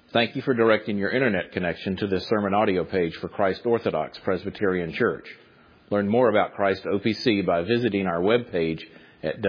Thank you for directing your internet connection to this sermon audio page for Christ Orthodox Presbyterian Church. Learn more about Christ OPC by visiting our webpage at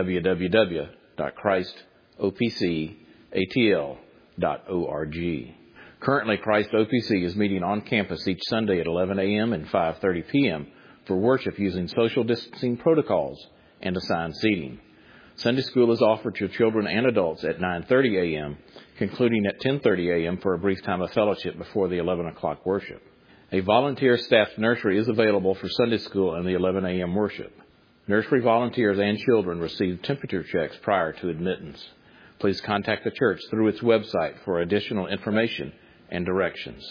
www.christopcatl.org. Currently, Christ OPC is meeting on campus each Sunday at 11 a.m. and 5:30 p.m. for worship using social distancing protocols and assigned seating. Sunday school is offered to children and adults at 9:30 a.m., concluding at 10:30 a.m. for a brief time of fellowship before the 11 o'clock worship. A volunteer staffed nursery is available for Sunday school and the 11 a.m. worship. Nursery volunteers and children receive temperature checks prior to admittance. Please contact the church through its website for additional information and directions.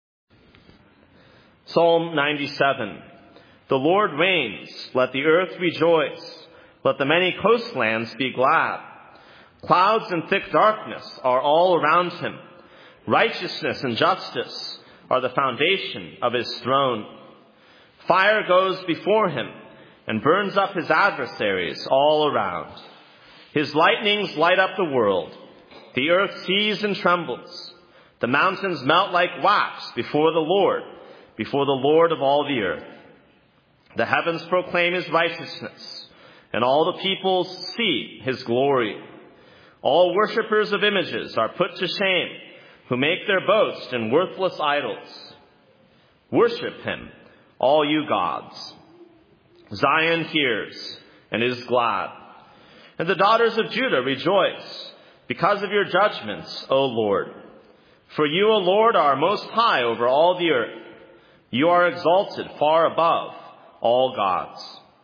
Psalm 97. The Lord reigns, let the earth rejoice. Let the many coastlands be glad. Clouds and thick darkness are all around him. Righteousness and justice are the foundation of his throne. Fire goes before him and burns up his adversaries all around. His lightnings light up the world. The earth sees and trembles. The mountains melt like wax before the Lord of all the earth. The heavens proclaim his righteousness, and all the peoples see his glory. All worshippers of images are put to shame, who make their boast in worthless idols. Worship him, all you gods. Zion hears and is glad, and the daughters of Judah rejoice because of your judgments, O Lord. For you, O Lord, are most high over all the earth. You are exalted far above all gods.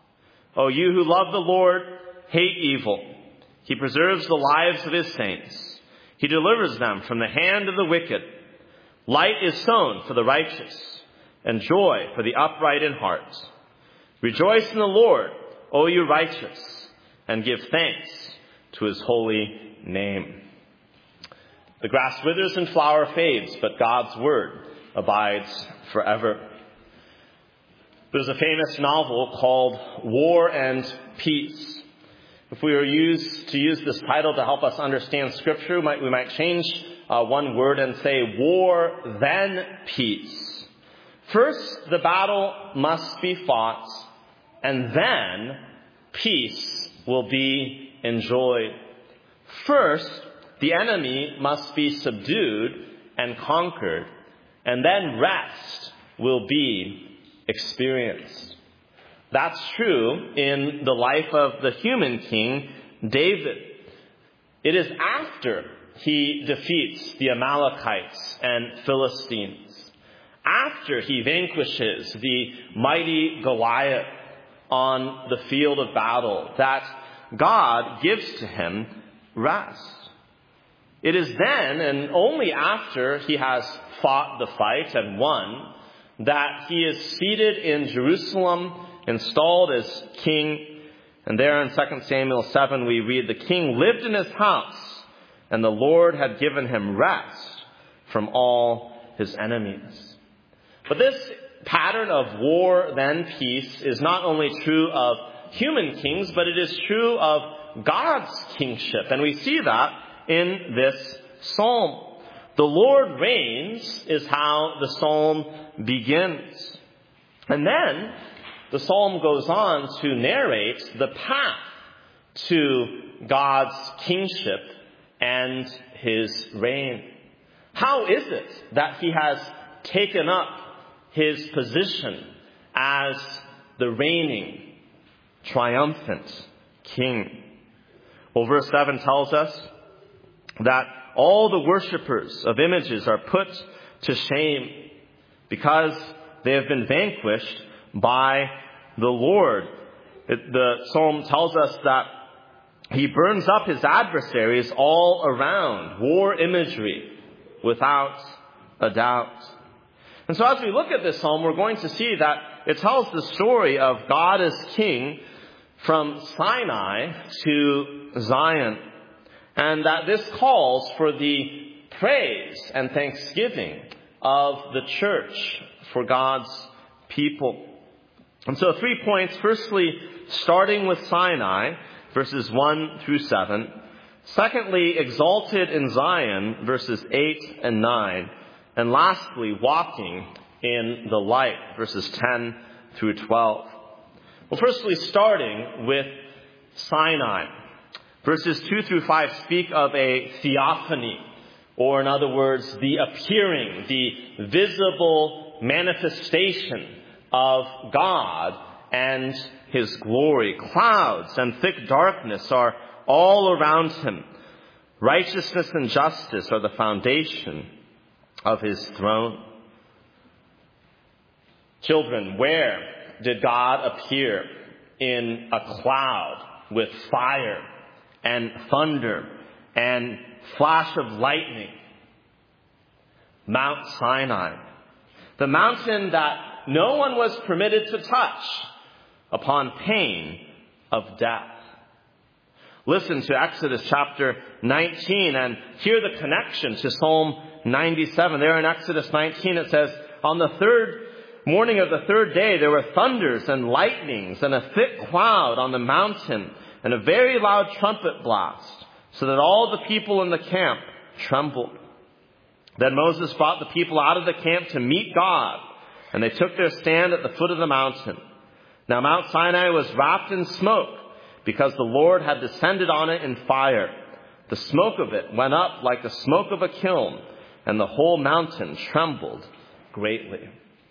O you who love the Lord, hate evil. He preserves the lives of his saints. He delivers them from the hand of the wicked. Light is sown for the righteous, and joy for the upright in heart. Rejoice in the Lord, O you righteous, and give thanks to his holy name. The grass withers and flower fades, but God's word abides forever. There's a famous novel called War and Peace. If we were to use this title to help us understand Scripture, we might change one word and say war, then peace. First, the battle must be fought, and then peace will be enjoyed. First, the enemy must be subdued and conquered, and then rest will be experienced. That's true in the life of the human king, David. It is after he defeats the Amalekites and Philistines, after he vanquishes the mighty Goliath on the field of battle, that God gives to him rest. It is then, and only after he has fought the fight and won, that he is seated in Jerusalem, installed as king. And there in 2 Samuel 7 we read, the king lived in his house, and the Lord had given him rest from all his enemies. But this pattern of war, then peace, is not only true of human kings, but it is true of God's kingship. And we see that in this psalm. The Lord reigns is how the psalm begins. And then the psalm goes on to narrate the path to God's kingship and his reign. How is it that he has taken up his position as the reigning, triumphant king? Well, verse 7 tells us that all the worshippers of images are put to shame because they have been vanquished by the Lord. The psalm tells us that he burns up his adversaries all around. War imagery, without a doubt. And so as we look at this psalm, we're going to see that it tells the story of God as king from Sinai to Zion. And that this calls for the praise and thanksgiving of the church for God's people. And so 3 points. Firstly, starting with Sinai, verses 1 through 7. Secondly, exalted in Zion, verses 8 and 9. And lastly, walking in the light, verses 10 through 12. Well, firstly, starting with Sinai. Verses 2 through 5 speak of a theophany, or in other words, the appearing, the visible manifestation of God and His glory. Clouds and thick darkness are all around Him. Righteousness and justice are the foundation of His throne. Children, where did God appear? In a cloud with fire and thunder and flash of lightning. Mount Sinai, the mountain that no one was permitted to touch upon pain of death. Listen to Exodus chapter 19 and hear the connection to Psalm 97. There in Exodus 19 it says, on the morning of the third day there were thunders and lightnings and a thick cloud on the mountain and a very loud trumpet blast, so that all the people in the camp trembled. Then Moses brought the people out of the camp to meet God, and they took their stand at the foot of the mountain. Now Mount Sinai was wrapped in smoke, because the Lord had descended on it in fire. The smoke of it went up like the smoke of a kiln, and the whole mountain trembled greatly.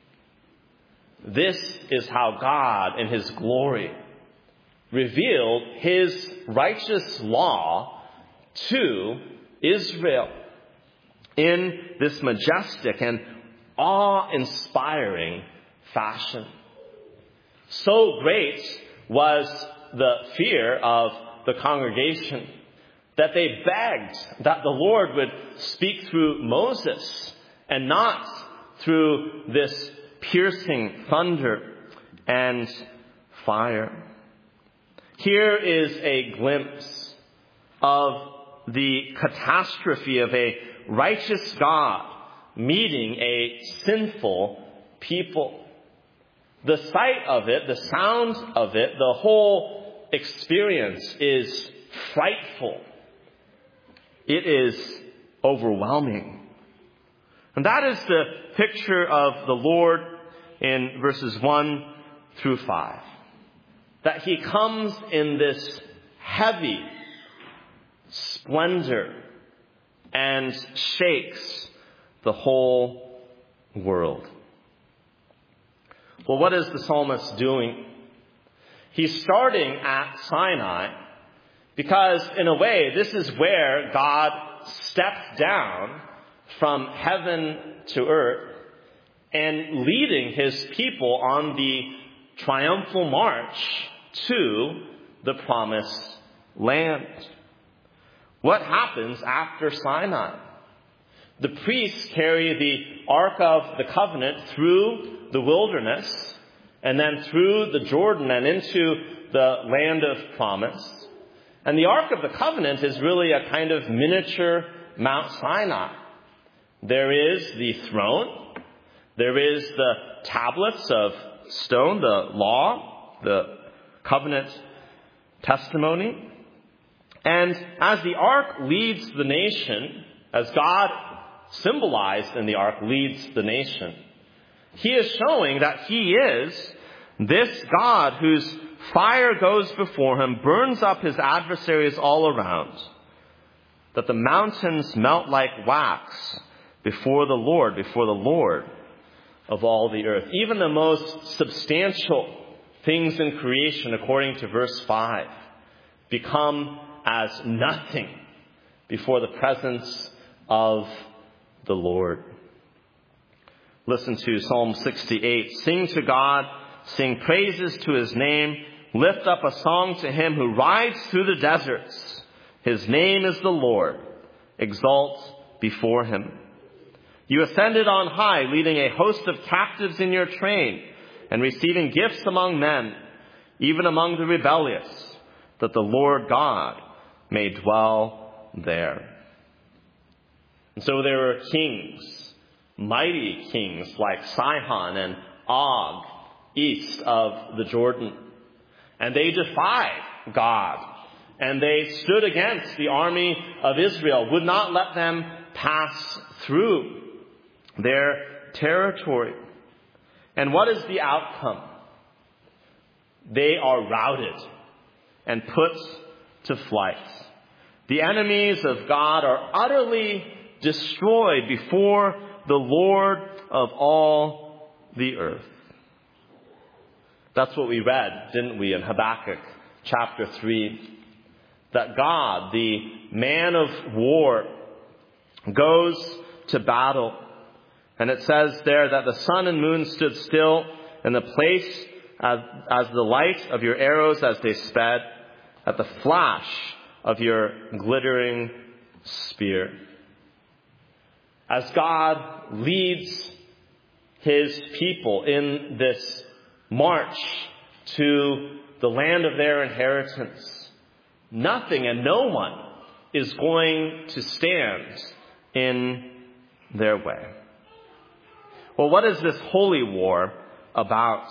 This is how God, in His glory, revealed His righteous law to Israel in this majestic and awe-inspiring fashion. So great was the fear of the congregation that they begged that the Lord would speak through Moses and not through this piercing thunder and fire. Here is a glimpse of the catastrophe of a righteous God meeting a sinful people. The sight of it, the sound of it, the whole experience is frightful. It is overwhelming. And that is the picture of the Lord in verses 1 through 5. That He comes in this heavy splendor and shakes the whole world. Well, what is the psalmist doing? He's starting at Sinai because, in a way, this is where God stepped down from heaven to earth and leading His people on the triumphal march to the promised land. What happens after Sinai? The priests carry the Ark of the Covenant through the wilderness and then through the Jordan and into the land of promise. And the Ark of the Covenant is really a kind of miniature Mount Sinai. There is the throne. There is the tablets of stone, the law, the covenant testimony. And as the ark leads the nation, as God symbolized in the ark leads the nation, He is showing that He is this God whose fire goes before Him, burns up His adversaries all around, that the mountains melt like wax before the Lord of all the earth. Even the most substantial things in creation, according to verse 5, become as nothing before the presence of the Lord. Listen to Psalm 68. Sing to God, sing praises to His name, lift up a song to Him who rides through the deserts. His name is the Lord. Exalt before Him. You ascended on high, leading a host of captives in your train, and receiving gifts among men, even among the rebellious, that the Lord God may dwell there. And so there were kings, mighty kings like Sihon and Og, east of the Jordan. And they defied God and they stood against the army of Israel, would not let them pass through their territory. And what is the outcome? They are routed and put to flight. The enemies of God are utterly destroyed before the Lord of all the earth. That's what we read, didn't we, in Habakkuk chapter 3. That God, the man of war, goes to battle. And it says there that the sun and moon stood still in the place as the light of your arrows as they sped, at the flash of your glittering spear. As God leads his people in this march to the land of their inheritance, nothing and no one is going to stand in their way. Well, what is this holy war about?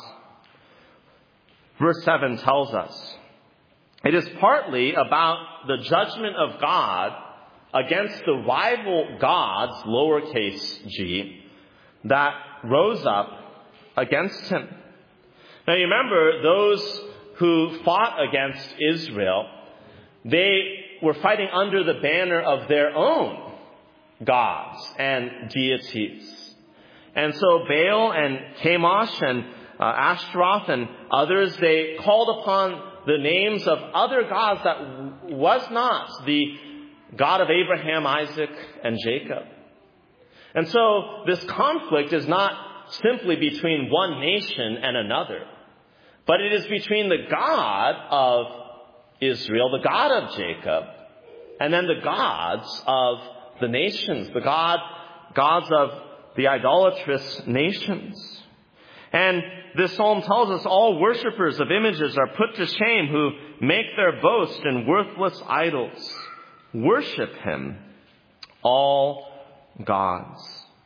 Verse 7 tells us it is partly about the judgment of God against the rival gods, lowercase g, that rose up against him. Now you remember, those who fought against Israel, they were fighting under the banner of their own gods and deities. And so Baal and Chemosh and Ashtaroth and others, they called upon the names of other gods that was not the God of Abraham, Isaac, and Jacob. And so this conflict is not simply between one nation and another, but it is between the God of Israel, the God of Jacob, and then the gods of the nations, the gods of the idolatrous nations. And this psalm tells us all worshippers of images are put to shame who make their boast in worthless idols. Worship him, all gods.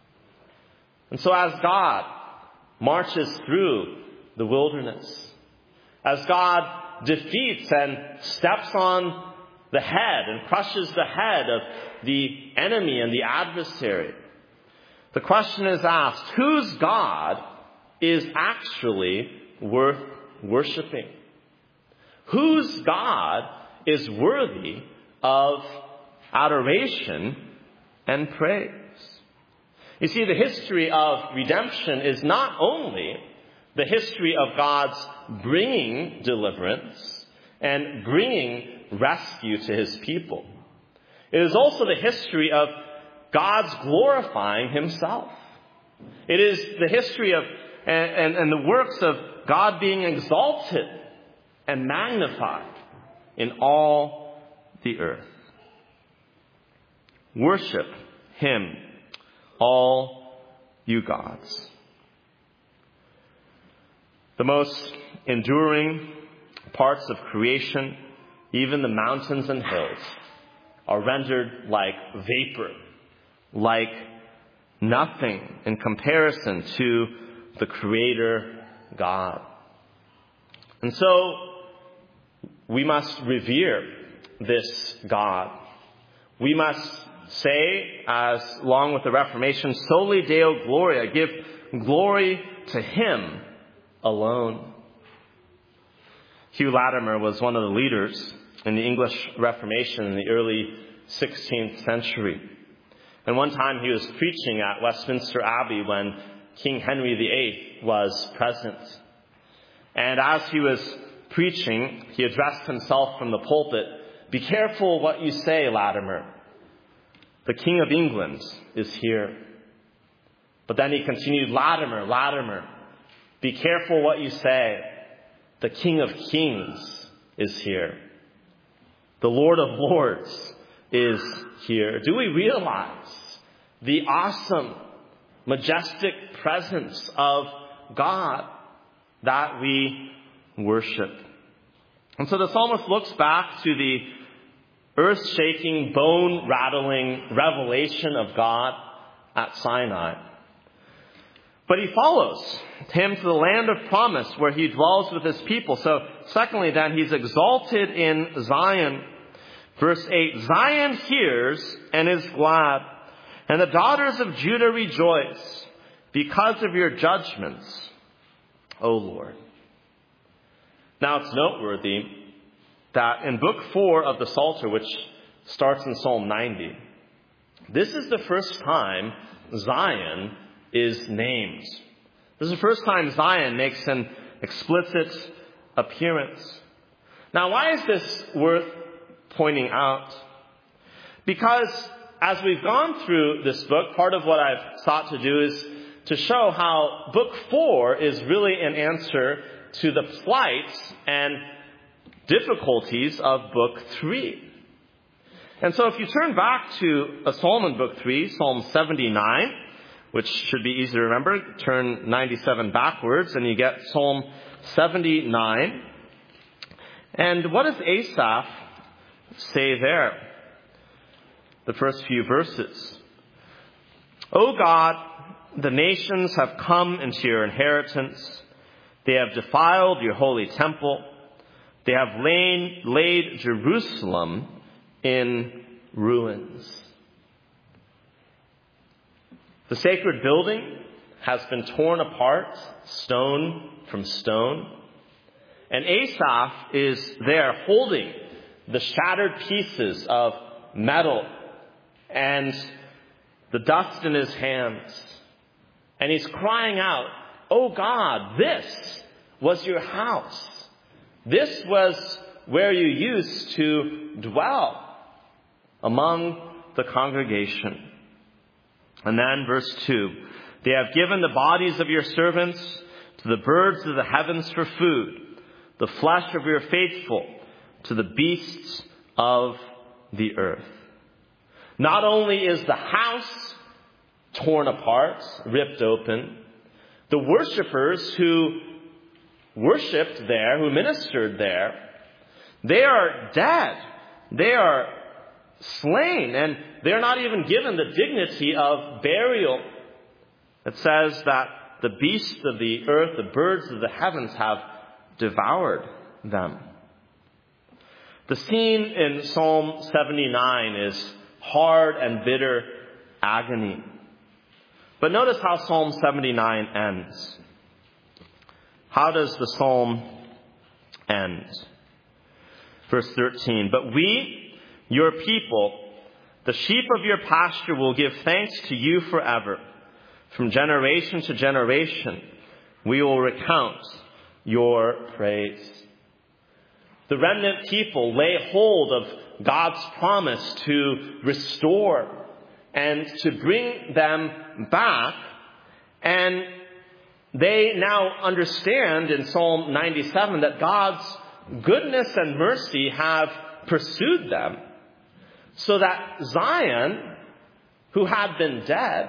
And so as God marches through the wilderness, as God defeats and steps on the head and crushes the head of the enemy and the adversary, the question is asked, whose God is actually worth worshiping? Whose God is worthy of adoration and praise? You see, the history of redemption is not only the history of God's bringing deliverance and bringing rescue to his people. It is also the history of God's glorifying himself. It is the history of and the works of God being exalted and magnified in all the earth. Worship him, all you gods. The most enduring parts of creation, even the mountains and hills, are rendered like vapor, like nothing in comparison to the Creator God. And so we must revere this God. We must say, as along with the Reformation, Soli Deo Gloria, give glory to him alone. Hugh Latimer was one of the leaders in the English Reformation in the early 16th century. And one time he was preaching at Westminster Abbey when King Henry VIII was present. And as he was preaching, he addressed himself from the pulpit, "Be careful what you say, Latimer. The King of England is here." But then he continued, "Latimer, Latimer, be careful what you say. The King of Kings is here. The Lord of Lords is here." Do we realize the awesome, majestic presence of God that we worship? And so the psalmist looks back to the earth-shaking, bone-rattling revelation of God at Sinai. But he follows, him to the land of promise where he dwells with his people. So, secondly, then, he's exalted in Zion. Verse 8, Zion hears and is glad, and the daughters of Judah rejoice because of your judgments, O Lord. Now, it's noteworthy that in Book 4 of the Psalter, which starts in Psalm 90, this is the first time Zion is named. This is the first time Zion makes an explicit appearance. Now, why is this worth pointing out? Because as we've gone through this book, part of what I've sought to do is to show how Book 4 is really an answer to the plight and difficulties of Book 3. And so if you turn back to a psalm in Book 3, Psalm 79, which should be easy to remember, turn 97 backwards and you get Psalm 79. And what does Asaph say there? The first few verses. O God, the nations have come into your inheritance. They have defiled your holy temple. They have laid Jerusalem in ruins. The sacred building has been torn apart, stone from stone. And Asaph is there holding the shattered pieces of metal and the dust in his hands. And he's crying out, "Oh God, this was your house. This was where you used to dwell among the congregation." And then verse 2, they have given the bodies of your servants to the birds of the heavens for food, the flesh of your faithful to the beasts of the earth. Not only is the house torn apart, ripped open, the worshipers who worshipped there, who ministered there, they are dead. They are slain, and they're not even given the dignity of burial. It says that the beasts of the earth, the birds of the heavens have devoured them. The scene in Psalm 79 is hard and bitter agony. But notice how Psalm 79 ends. How does the psalm end? Verse 13, but we, your people, the sheep of your pasture, will give thanks to you forever. From generation to generation, we will recount your praise. The remnant people lay hold of God's promise to restore and to bring them back. And they now understand in Psalm 97 that God's goodness and mercy have pursued them, so that Zion, who had been dead,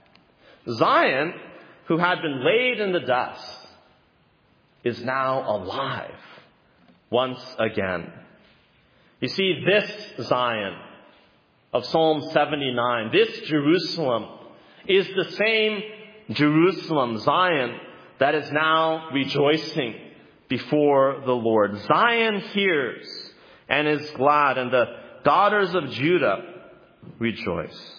Zion, who had been laid in the dust, is now alive once again. You see, this Zion of Psalm 79, this Jerusalem, is the same Jerusalem, Zion, that is now rejoicing before the Lord. Zion hears and is glad, and the daughters of Judah rejoice.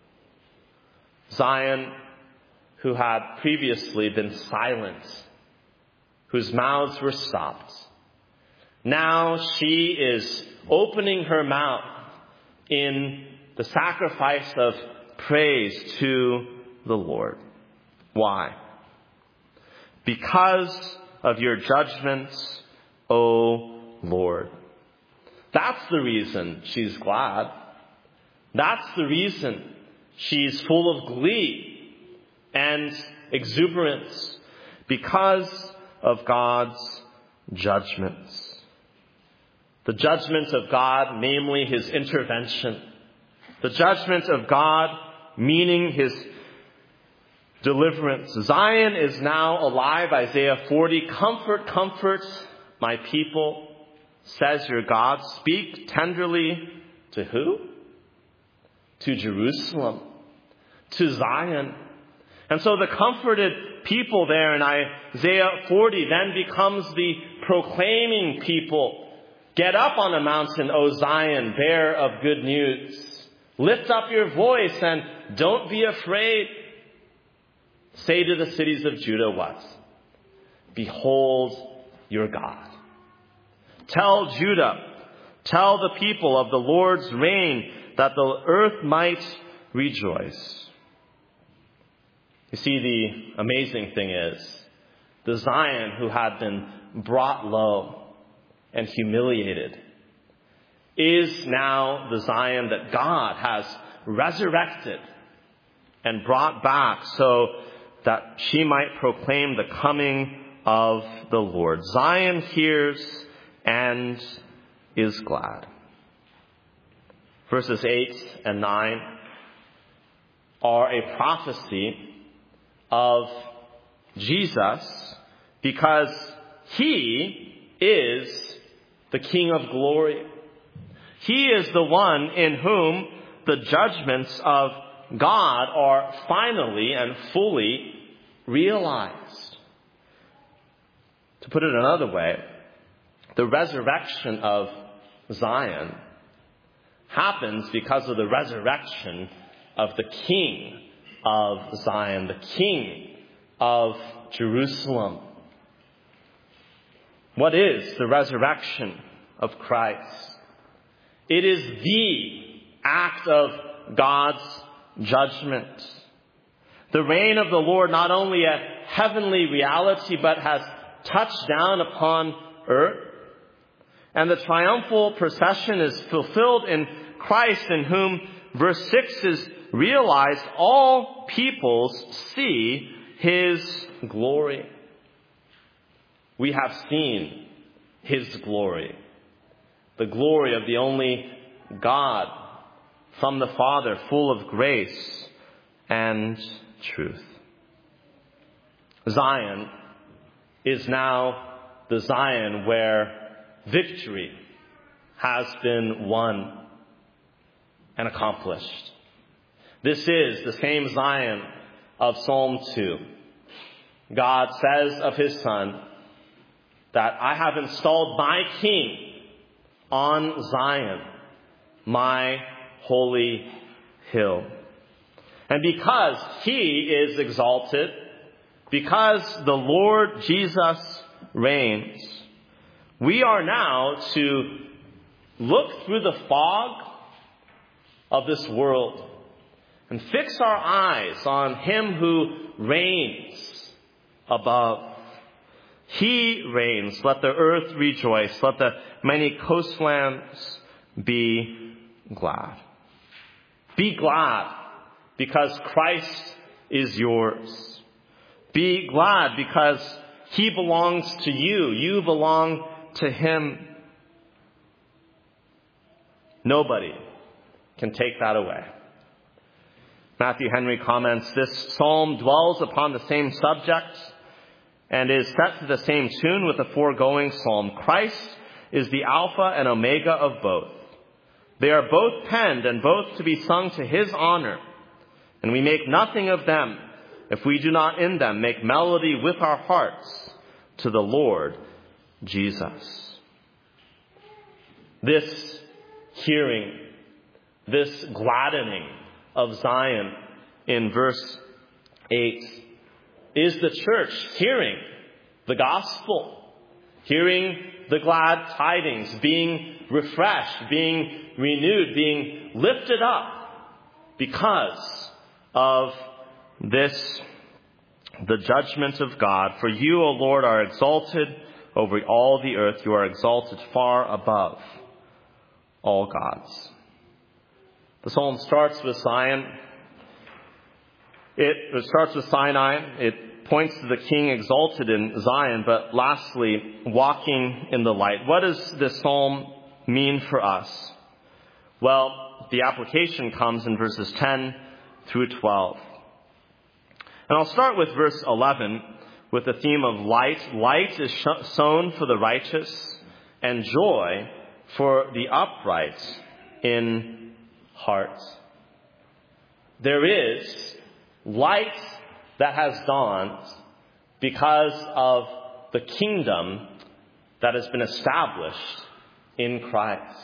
Zion, who had previously been silent, whose mouths were stopped, now she is opening her mouth in the sacrifice of praise to the Lord. Why? Because of your judgments, O Lord. That's the reason she's glad. That's the reason she's full of glee and exuberance, because of God's judgments. The judgment of God, namely his intervention. The judgment of God, meaning his deliverance. Zion is now alive, Isaiah 40. Comfort, comfort my people, says your God. Speak tenderly to who? To Jerusalem, to Zion. And so the comforted people there in Isaiah 40 then becomes the proclaiming people. Get up on a mountain, O Zion, bearer of good news. Lift up your voice and don't be afraid. Say to the cities of Judah what? Behold your God. Tell Judah, tell the people of the Lord's reign, that the earth might rejoice. You see, the amazing thing is, the Zion who had been brought low and humiliated is now the Zion that God has resurrected and brought back so that she might proclaim the coming of the Lord. Zion hears and is glad. Verses 8 and 9 are a prophecy of Jesus because he is the King of glory. He is the one in whom the judgments of God are finally and fully realized. To put it another way, the resurrection of Zion happens because of the resurrection of the King of Zion, the King of Jerusalem. What is the resurrection of Christ? It is the act of God's judgment. The reign of the Lord, not only a heavenly reality, but has touched down upon earth. And the triumphal procession is fulfilled in Christ, in whom, verse 6 is realized, all peoples see his glory. We have seen his glory, the glory of the only God from the Father, full of grace and truth. Zion is now the Zion where victory has been won and accomplished. This is the same Zion of Psalm 2. God says of his Son that I have installed my King on Zion, my holy hill. And because he is exalted, because the Lord Jesus reigns, we are now to look through the fog of this world and fix our eyes on him who reigns above. He reigns. Let the earth rejoice. Let the many coastlands be glad. Be glad because Christ is yours. Be glad because he belongs to you. You belong to him. Nobody can take that away. Matthew Henry comments, this psalm dwells upon the same subject and is set to the same tune with the foregoing psalm. Christ is the Alpha and Omega of both. They are both penned and both to be sung to his honor, and we make nothing of them if we do not in them make melody with our hearts to the Lord Jesus. This hearing, this gladdening of Zion in verse 8 is the church hearing the gospel, hearing the glad tidings, being refreshed, being renewed, being lifted up because of this, the judgment of God. For you, O Lord, are exalted over all the earth. You are exalted far above all gods. The psalm starts with Zion. It starts with Sinai. It points to the King exalted in Zion. But lastly, walking in the light. What does this psalm mean for us? Well, the application comes in verses 10 through 12. And I'll start with verse 11 with the theme of light. Light is sown for the righteous and joy for the upright in heart. There is light that has dawned because of the kingdom that has been established in Christ.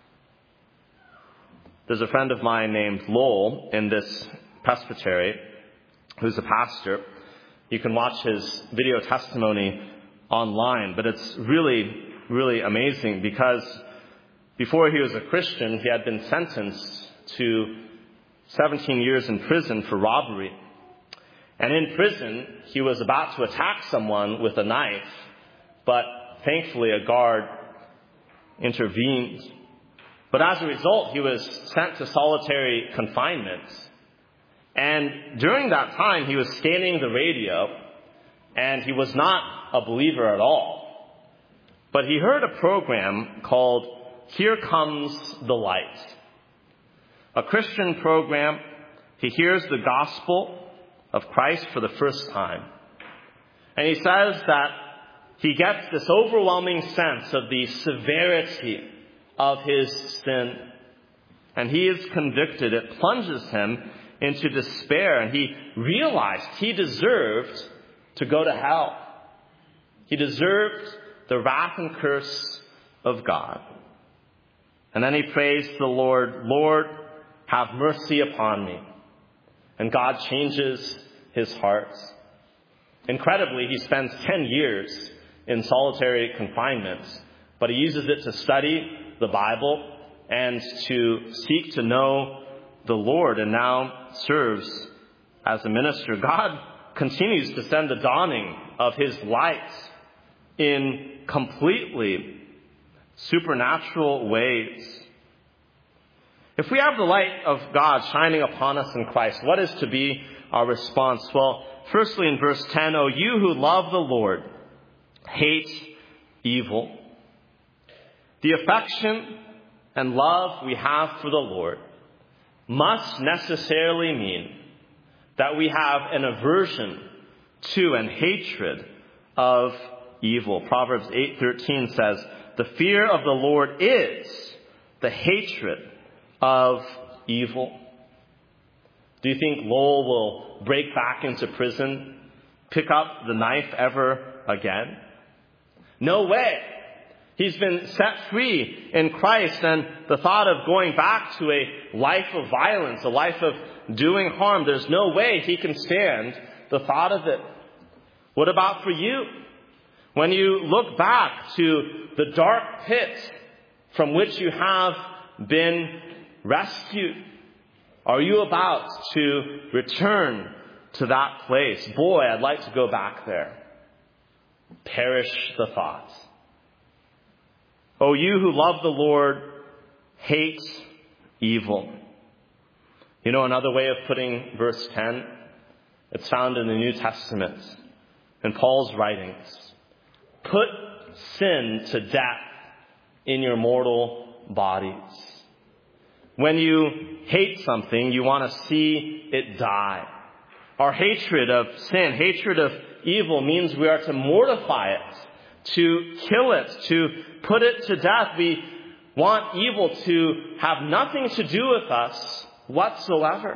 There's a friend of mine named Lowell in this presbytery who's a pastor. You can watch his video testimony online, but it's really, really amazing because before he was a Christian, he had been sentenced to 17 years in prison for robbery. And in prison, he was about to attack someone with a knife, but thankfully a guard intervened. But as a result, he was sent to solitary confinement. And during that time, he was scanning the radio, and he was not a believer at all. But he heard a program called Here Comes the Light. A Christian program. He hears the gospel of Christ for the first time. And he says that he gets this overwhelming sense of the severity of his sin. And he is convicted. It plunges him into despair. And he realized he deserved to go to hell. He deserved the wrath and curse of God. And then he prays to the Lord, Lord, have mercy upon me. And God changes his heart. Incredibly, he spends 10 years in solitary confinement, but he uses it to study the Bible and to seek to know the Lord, and now serves as a minister. God continues to send the dawning of his light in completely supernatural ways. If we have the light of God shining upon us in Christ, what is to be our response? Well, firstly in verse 10, O you who love the Lord, hate evil. The affection and love we have for the Lord must necessarily mean that we have an aversion to and hatred of evil. Proverbs 8:13 says, the fear of the Lord is the hatred of evil. Do you think Lowell will break back into prison, pick up the knife ever again? No way. He's been set free in Christ, and the thought of going back to a life of violence, a life of doing harm, there's no way he can stand the thought of it. What about for you? When you look back to the dark pit from which you have been rescued, are you about to return to that place? Boy, I'd like to go back there. Perish the thought. O you who love the Lord, hate evil. You know another way of putting verse 10? It's found in the New Testament, in Paul's writings. Put sin to death in your mortal bodies. When you hate something, you want to see it die. Our hatred of sin, hatred of evil, means we are to mortify it, to kill it, to put it to death. We want evil to have nothing to do with us whatsoever.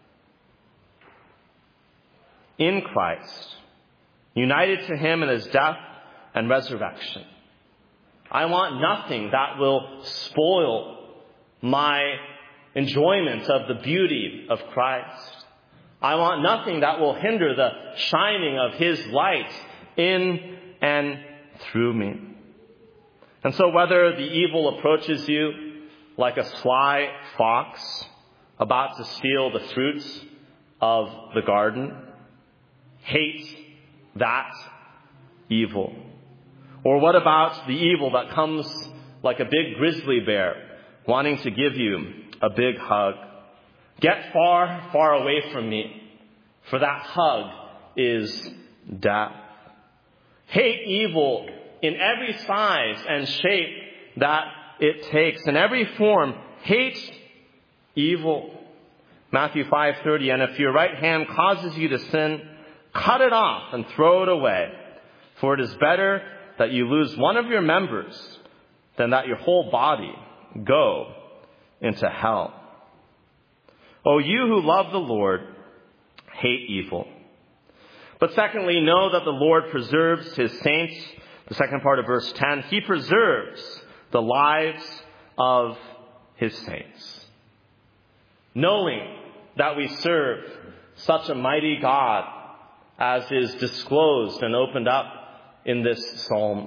In Christ, united to him in his death and resurrection, I want nothing that will spoil my enjoyment of the beauty of Christ. I want nothing that will hinder the shining of his light in and through me. And so whether the evil approaches you like a sly fox about to steal the fruits of the garden, hate that evil. Or what about the evil that comes like a big grizzly bear wanting to give you a big hug? Get far, far away from me, for that hug is death. Hate evil in every size and shape that it takes. In every form, hate evil. Matthew 5:30, and if your right hand causes you to sin, cut it off and throw it away. For it is better that you lose one of your members than that your whole body go into hell. O you who love the Lord, hate evil. But secondly, know that the Lord preserves his saints. The second part of verse 10, he preserves the lives of his saints. Knowing that we serve such a mighty God as is disclosed and opened up in this psalm,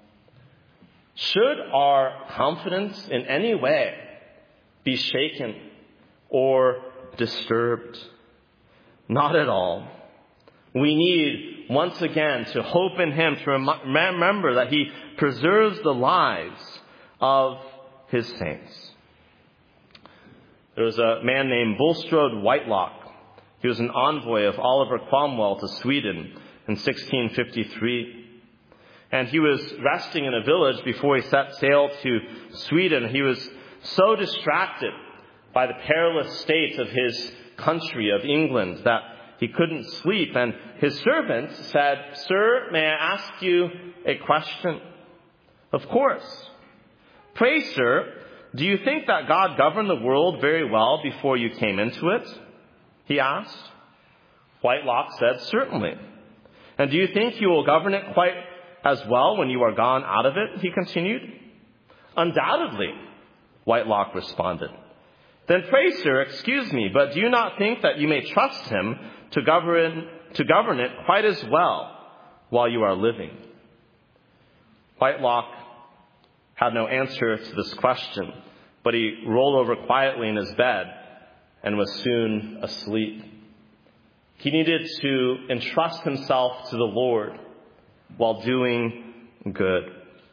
should our confidence in any way be shaken or disturbed? Not at all. We need, once again, to hope in him, to remember that he preserves the lives of his saints. There was a man named Bulstrode Whitelock. He was an envoy of Oliver Cromwell to Sweden in 1653. And he was resting in a village before he set sail to Sweden. He was so distracted by the perilous state of his country, of England, that he couldn't sleep. And his servant said, "Sir, may I ask you a question?" "Of course." "Pray, sir, do you think that God governed the world very well before you came into it?" he asked. Whitelock said, "Certainly." "And do you think he will govern it quite as well when you are gone out of it?" he continued. "Undoubtedly," Whitelock responded. "Then pray, sir, excuse me, but do you not think that you may trust him to govern it quite as well while you are living?" Whitelock had no answer to this question, but he rolled over quietly in his bed and was soon asleep. He needed to entrust himself to the Lord while doing good.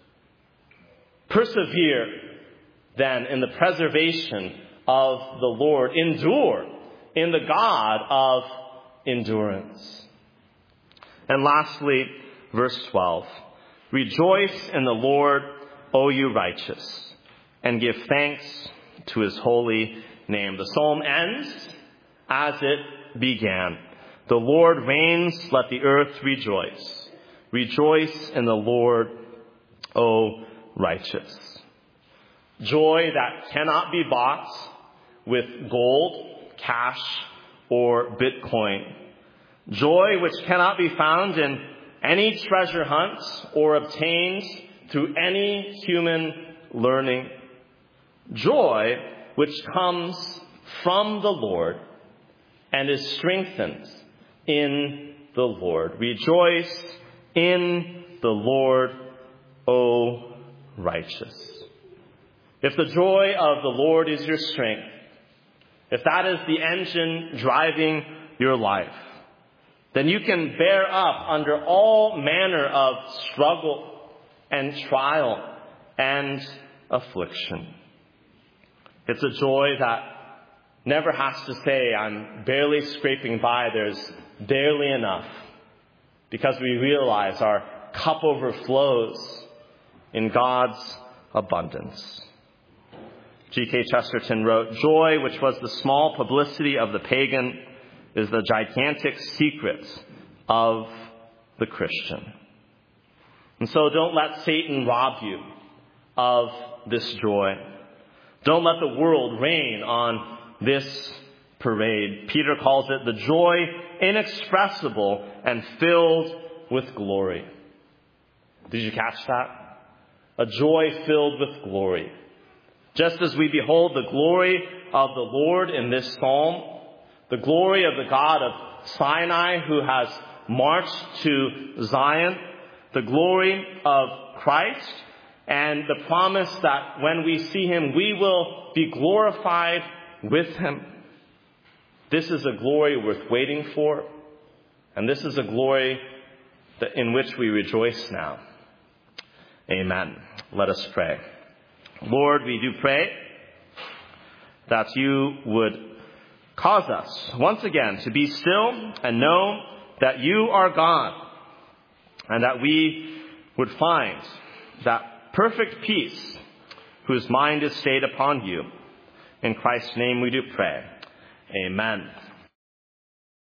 Persevere, then, in the preservation of the Lord. Endure in the God of endurance. And lastly, verse 12. Rejoice in the Lord, O you righteous, and give thanks to his holy name. The psalm ends as it began. The Lord reigns, let the earth rejoice. Rejoice in the Lord, O righteous. Joy that cannot be bought with gold, cash, or Bitcoin. Joy which cannot be found in any treasure hunt or obtained through any human learning. Joy which comes from the Lord and is strengthened in the Lord. Rejoice in the Lord, O righteous. If the joy of the Lord is your strength, if that is the engine driving your life, then you can bear up under all manner of struggle and trial and affliction. It's a joy that never has to say, "I'm barely scraping by, there's barely enough," because we realize our cup overflows in God's abundance. G.K. Chesterton wrote, "Joy, which was the small publicity of the pagan, is the gigantic secret of the Christian." And so don't let Satan rob you of this joy. Don't let the world rain on this parade. Peter calls it the joy inexpressible and filled with glory. Did you catch that? A joy filled with glory. Just as we behold the glory of the Lord in this psalm, the glory of the God of Sinai who has marched to Zion, the glory of Christ, and the promise that when we see him, we will be glorified with him. This is a glory worth waiting for, and this is a glory in which we rejoice now. Amen. Let us pray. Lord, we do pray that you would cause us once again to be still and know that you are God, and that we would find that perfect peace whose mind is stayed upon you. In Christ's name we do pray. Amen.